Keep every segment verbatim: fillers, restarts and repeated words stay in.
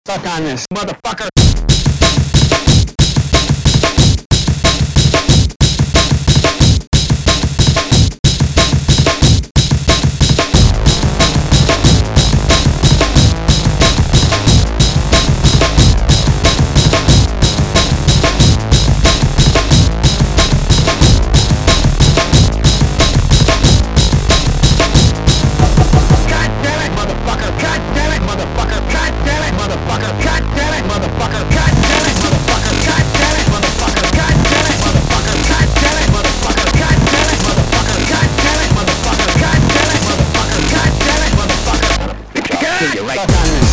Suck on this, motherfucker. You're right. Suck on this.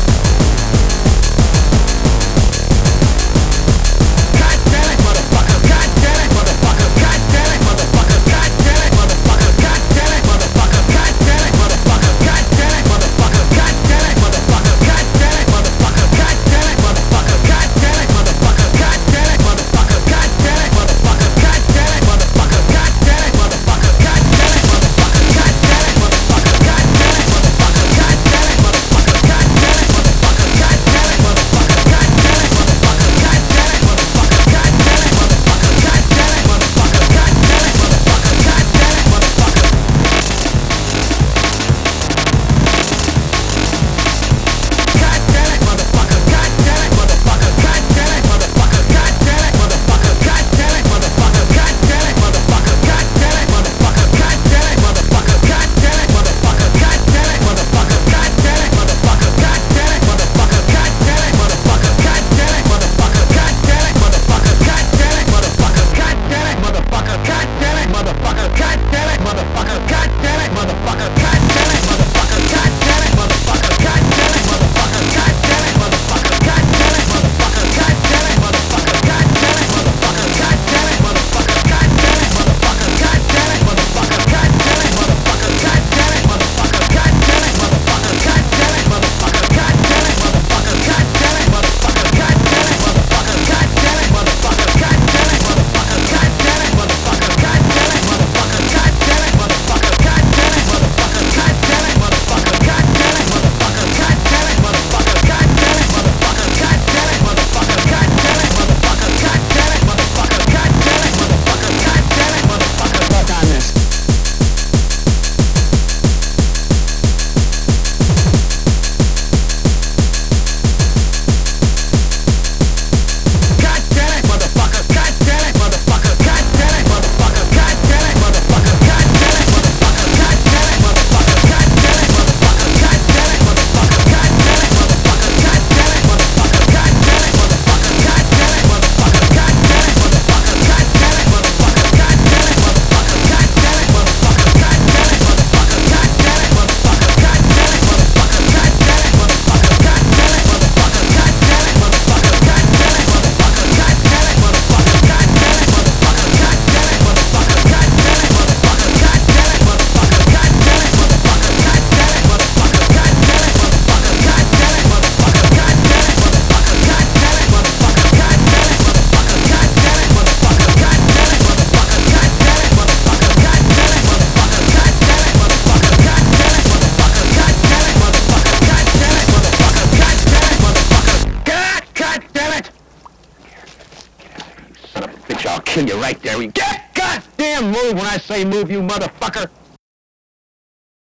God damn it, motherfucker. God damn it, motherfucker. God damn it, motherfucker. God damn it, motherfucker. God damn it, motherfucker. God damn it, motherfucker. God damn it, motherfucker. God damn it, motherfucker. God damn it, motherfucker. God damn it, motherfucker. God damn it, motherfucker. God damn it, motherfucker. God damn it, motherfucker. God damn it, motherfucker. God damn it, motherfucker. God damn it, motherfucker. God damn it, motherfucker. God damn it, motherfucker. God damn it, motherfucker. I'll kill you right there. Get goddamn move when I say move, you motherfucker!